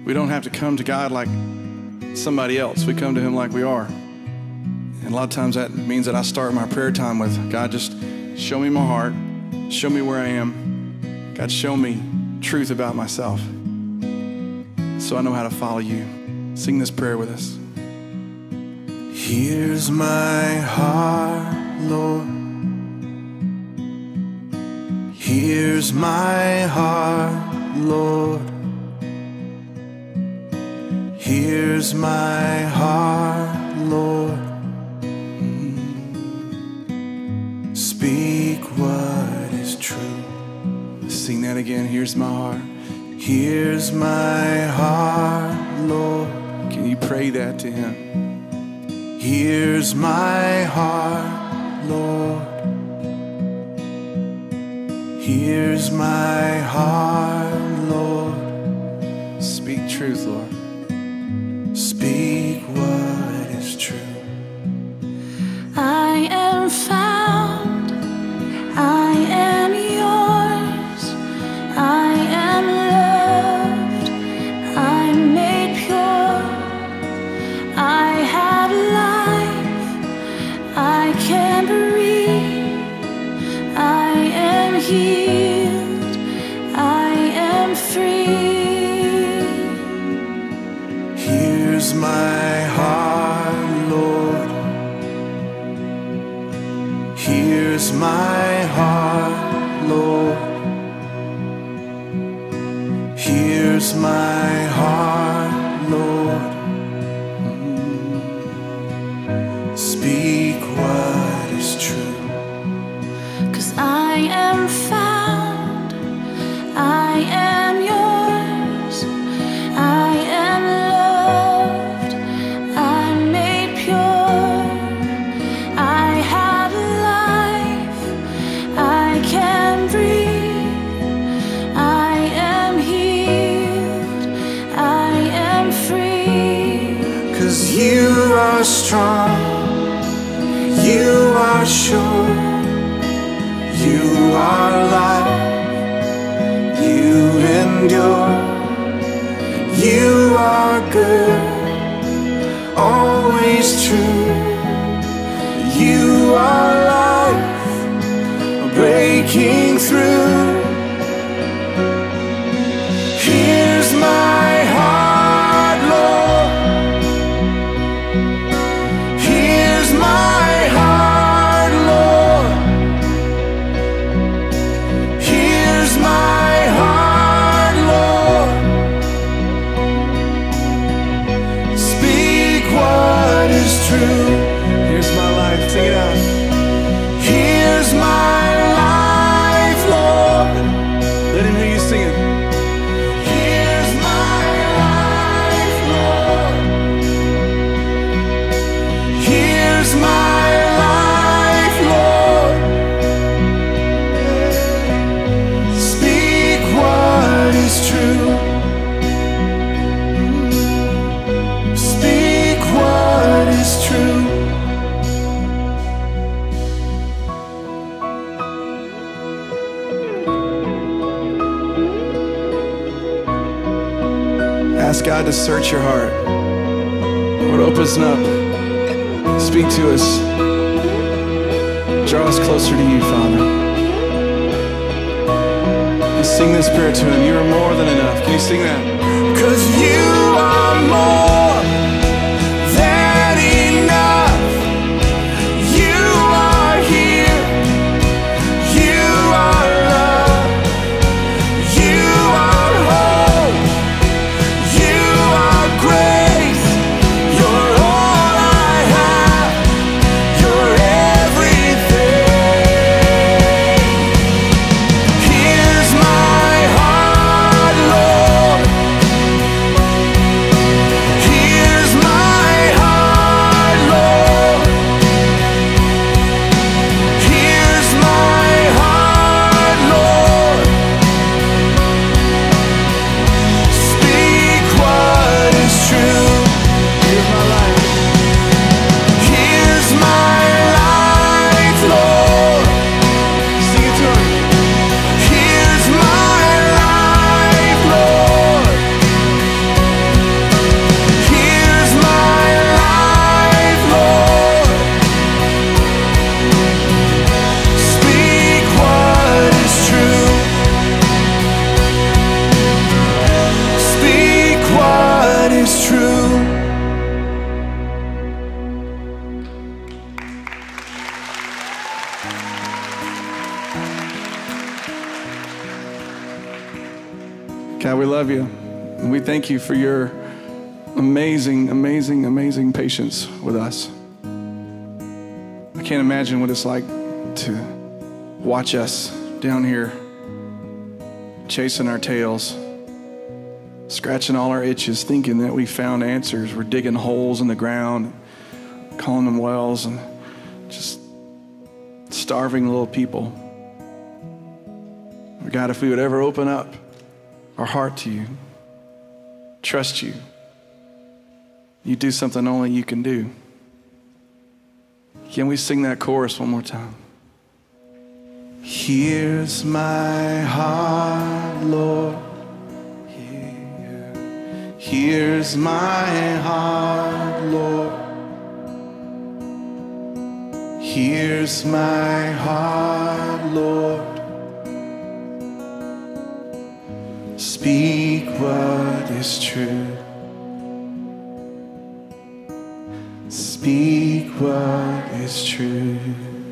We don't have to come to God like somebody else. We come to him like we are. And a lot of times that means that I start my prayer time with, God, just show me my heart. Show me where I am. God, show me truth about myself so I know how to follow you. Sing this prayer with us. Here's my heart, Lord. Here's my heart, Lord. Here's my heart, Lord. Speak what is true. Sing that again. Here's my heart. Here's my heart, Lord. Can you pray that to him? Here's my heart, Lord. Here's my heart, Lord. Speak truth, Lord. Speak what is true. I am found, I am yours, I am loved, I'm made pure, I have life, I can breathe, I am healed, I am free. Here's my heart, Lord. Here's my heart, Lord. Here's my heart, Lord. Speak what is true. 'Cause I am found, I am yours, I am loved, I'm made pure, I have life, I can breathe, I am healed, I am free. 'Cause you are strong, you are sure, you are life, you endure, you are good, always true, you are life, breaking through. Here's my heart, Lord. Here's my heart, Lord. Here's my heart, Lord. Speak what is true. Here's my life. Sing it out. Here's my life, Lord. Let him hear you sing it. Here's my life, Lord. Here's my life, Lord. Speak what is true. Speak what is true. Ask God to search your heart. Lord, open us up. Speak to us. Draw us closer to you, Father. And sing this prayer to him. You are more than enough. Can you sing that? 'Cause you are more than enough. You are here. You are love. You are hope. You are grace. You're all I have. You're everything. Here's my heart, Lord. God, we love you. And we thank you for your amazing, amazing, amazing patience with us. I can't imagine what it's like to watch us down here chasing our tails, scratching all our itches, thinking that we found answers. We're digging holes in the ground, calling them wells, and just starving little people. God, if we would ever open up our heart to you, trust you, you do something only you can do. Can we sing that chorus one more time? Here's my heart, Lord. Here's my heart, Lord. Here's my heart, Lord. Speak what is true. Speak what is true.